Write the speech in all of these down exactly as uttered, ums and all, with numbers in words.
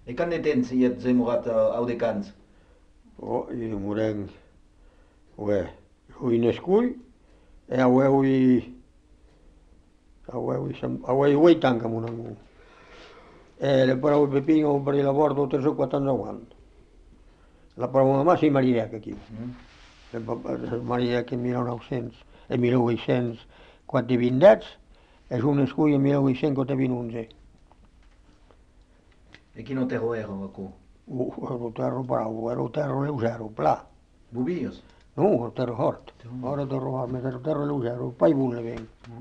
E quand de temps hi ets demorat au de Cans? Oh, i demorem, ué, hui nascull, e aueu i, aueu i, aueu i huit anys, mon amic. E le parau i pepino per la bordo tres o quatre anys aguant. La parau mamà si maridec aquí. Mm. Le maridec en mil nou-cents, en mil vuit-cents quatre vindets, és un escull en mil vuit-cents quatre vint onze. E chi non te roero acu? Uh, ero terro bravo, ero terro leugero, pla. Bubios? No, ero terro hort. Ora terro hort, ma ero terro leugero, pai bun le ven. Mm.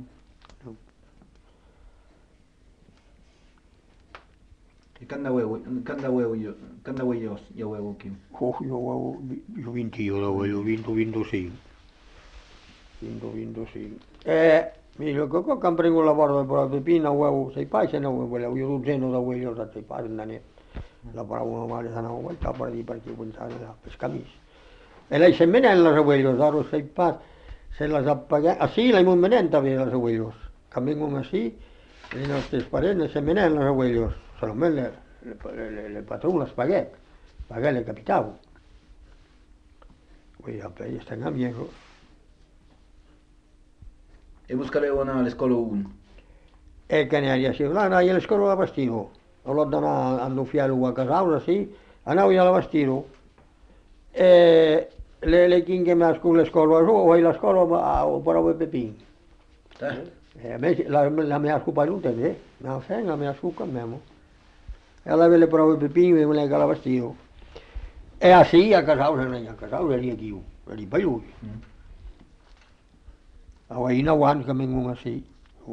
E quand aueu, quand aueu, quand aueu ios, i aueu aquí? Oh, jo, ho- jo vint-i-u, jo vint, vint-i-cinc. vint, vint-i-cinc. Eh, mira, que quan prengo la borda per la pepina, huevo, sei pai, se no voleu, jo dotzeno de huevos a sei pai, andanet. La paraula mare se n'ha vuelta per dir perquè pensava a pescar més. E lei se menen les huevos, aro sei pai, se les apaguem, así la imun menen també les huevos. Que vengon así, i nostres parents se menen les huevos, solament le, le, le, le patrón les paguet, paguet le capitau. Ui, apoi estan amiegos. E vos caleu anar a l'escola un? E che ne aria si, là andai alle scuole a Bastino, l'ho d'anar a fialo a casa, sì, andavo alla Bastino, e le, le chinghe mi a scuola, scuola, o la scuola, o paravo Pepin. Eh? E a me, la, la mia scuola non te, eh, ma fai la mia scuola memo. E alla vele paravo Pepin, mi volevo alla Bastino. E asì a casa, non è a casa, lì chi io, lì per lui. Mm. Allora, in avanti che vengono asì.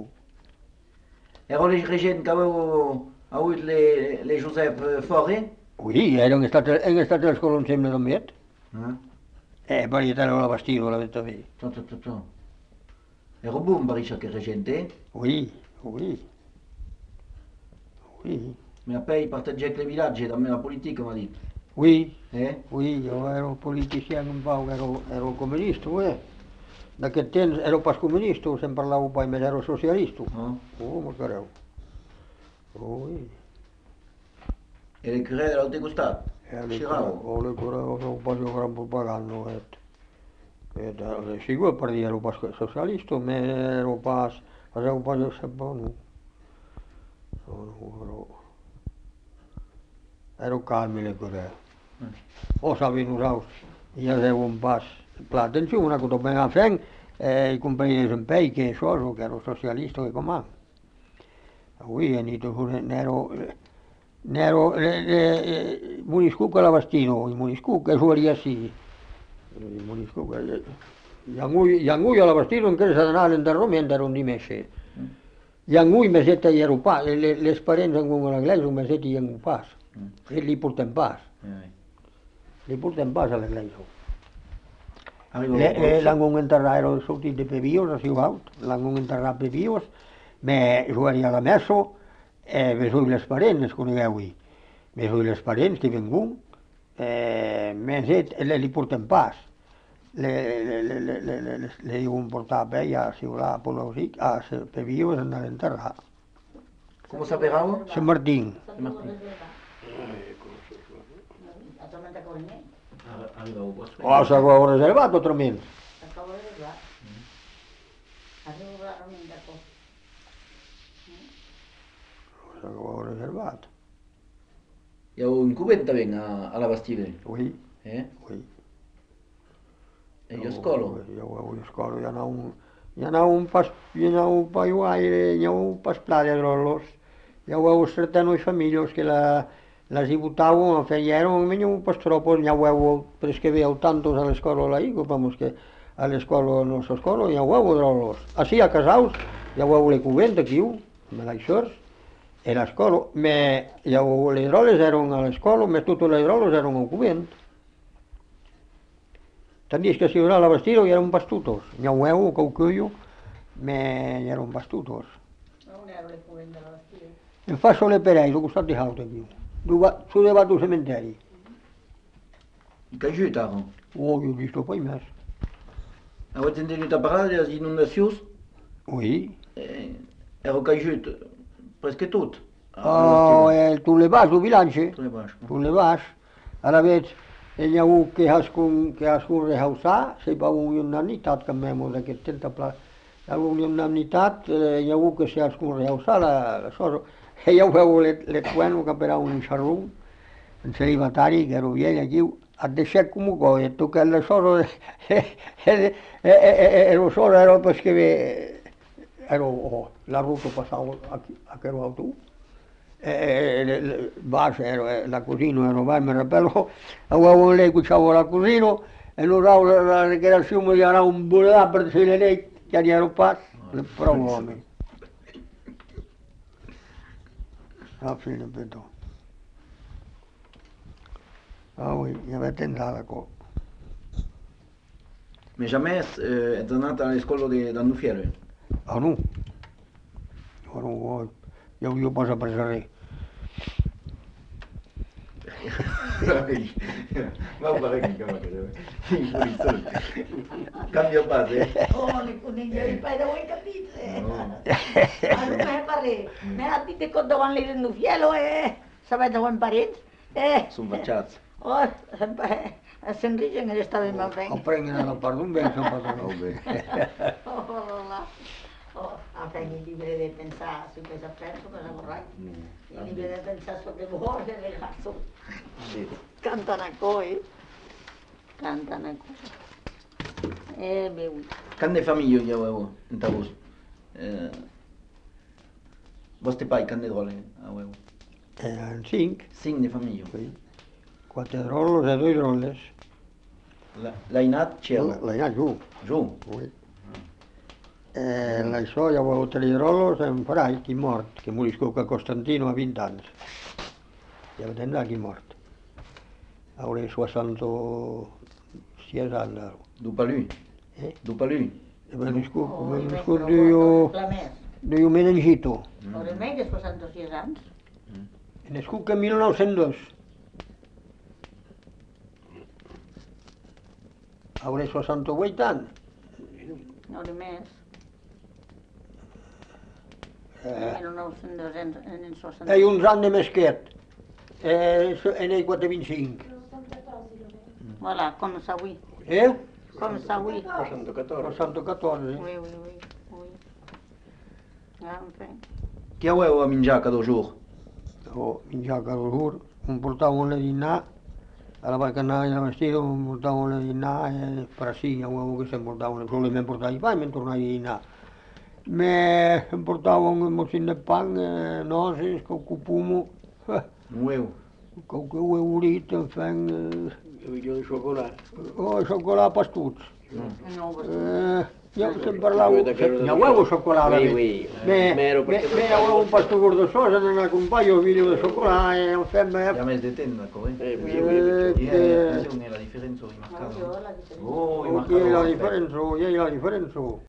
Ero le regent che aveu avuto le, le Josep Fore? Oui, erano state, erano state le scuole insieme con me. Eh? Eh, poi ero alla Bastino, la verità. To, to, to, to. Ero bun bariscia che regente? Oui, oui, oui, Mi appei parteggiare le villaggi da me la politica, mi ha detto. oui, Eh? oui, io ero politicien un po', ero, ero comunista, eh. Da che temps ero pas comunista, se'n parlava poi, ma ero socialista. Ah. Oh, ma careu. Oh, oui. E le cure dell'altro costato? E le Sciravo? o le curavo un po' di gran propaganda, et. Et le sigur per dir, ero pas socialista, ma ero pas, facevo un po' di sabone. Ero, ero calmi le cure. O sabi nosaltres, ja deuen pas. Clar, atenció, una cosa ben a fent, eh, i companys en pei, que això, que ero socialista, que com a. Avui, ni tu, n'ero, n'ero, muniscu que la bastino, i muniscu que suaria sí. I muniscu que, i angui, i angui a la bastino encara s'ha d'anar a l'enterrament, era un dimestre. I angui meseta i ero pas, les parents angui a l'església, un meseta i angui pas. E li portem pas. Eh. Li portem pas a l'església. Arrivo Le, le, a l'hanno enterrato sortit de Pevios, a Ciutat, l'hanno enterrat a Pevios, me jugaria a la messa, e me soy les parents, les conegueu-hi. Me soy les parents que vengun, eh, me set, le, li portem pas. Le, le, le, le, le, le, le, le diuen portar a ella, a Ciutat, a Polausic, a Pevios, a enterrar. Come sapevamo? Sant Martín. Arrivavo a posto. O s'avevo reservat altrament. S'avevo reservat. Io ho un cubetto ben a, alla Bastide. Oui, Eh? oui. E io scolo. Jo ho escolo, hi ha un, hi ha un pas, hi ha un paiuaire, hi ha un pas pla de grolos. Hi ha un certano famiglie che la, la si buttavano, feieron, almeno un pas troppo, hi ha un, perché veio tantos a l'escola là, vamos che a l'escola, a nostra escola, hi ha un grolos. Així a Casaus, hi ha un le cubent aquí, me l'aixors, e l'escola, me, hi ha le droles eren a l'escola, me tutte le droles eren a cubent. Tandis que si ora la vestida hi eren bastutos. N'hi ha un heu, que ho cuio, me hi eren bastutos. In faccio le perei, al costat di Hauta, aquí. Su debat del cementeri. Che aiutavo? Oh, io ho visto poi més. Avete sentito parlare delle inondazioni? Oui, Eh, ero caiuto presque tutto. Oh, eh, tulle baix o bilanci, Tulee baix. tulle baix. Ara veig, ell ha hagut que hascun, que hascun rehausar, se va un unanimitat, que m'he molt d'aquest temps, pla. Hi ha hagut unanimitat, eh, hi ha hagut que se hascun rehausar, la, la cosa. E ja ho veu let, let bueno, que per un xarrum, un celibatari, che ero vieglio, aquí, ha deixat com un coi, tu che le solo, ero solo, ero perché ero, oh, la ruta passava a, a che ero tu. Eh, base, ero, la cugino, ero vai, mi rappello, avevo lei che c'avevo la cugino, e non avevo la, la ricreazione, era un bulla per se le lei, che ero pas, le provo. Ah, fine, vedo. Ah oui, il y avait un d'accord. Mais jamais eh, ets anat a l'escola de d'Andufiere? Ah no? No, no, jo, jo passa per res. Va per aquí, que m'agrada. Canvia pas, eh? Oh, le coniglia il paese, vuoi capire? Ma non me pare, me la dite con davant le no fielo e sapete buon parents? Eh, Són batxats. oh, s'enrigen e sta ben ben. Ho prendono la part d'un ben, sono passato. Oh, bé. Oh, oh, là. Oh, appena il libro di pensare su cosa penso, cosa vorrei. Il libro di pensare su che vuole, ragazzo. Sí. Cantano coi. Cantano coi. Eh, meu. Can de família hi heu en vos? Eh, vostre pai, can de drole heu? Erano cinque, Cinc de família. sì. Quattro drollos e due drolles. L'hai anat Xerla? L'hai anat giù. Giù? Oui. Eh, la soia avevo tre drollos e un frate che è morto, che morisco a Costantino a venti anni. E avete andato che è morto. Avrei sessantasei anni. După lui? Eh? După lui? E me ne scuso, Oh, me ne il scuso vecchio io, la messa. io meningito. Ormai che sessantasei anni. E ne scuso che millenovecentodue. Avrei sessantotto anni. Ormai. Eh, millenovecentosessanta. e uns anni més quiet. Eh, e nei quatre venticinque. Voilà, comme ça, oui. Eh? Comme ça, oui. sessantaquattro. Oui, oui, oui. oui. Ah, enfin. Què heu a menjar cada jour? O menjar cada jour, em portaven a dinar, ara vaig anar a vestir, em portaven a dinar, e per si, ja ho que se'm portaven, solament portava pa i me'n tornava a dinar. Me em portaven un mocin de pan, eh, noces, qualque pomo, eh, Un ou? qualque huevurit, en fin, eh, Millor de xocolata. oh, xocolà pas tots. No, pues, Eh, ja se'n parlava, Jo de que- ja huevo xocolà. Oui, oui. Me, Mero, me, perché me avevo un pastor de sosa, non accompagno video de xocolà, e en fin, Hi me, ha més de temps, d'acord? Eh, Eh? oui, oui, oui. I eh, on est la diferència no, remarcable? yo la diferencia. Oh, oh, chi è la differenza, chi è la differenza?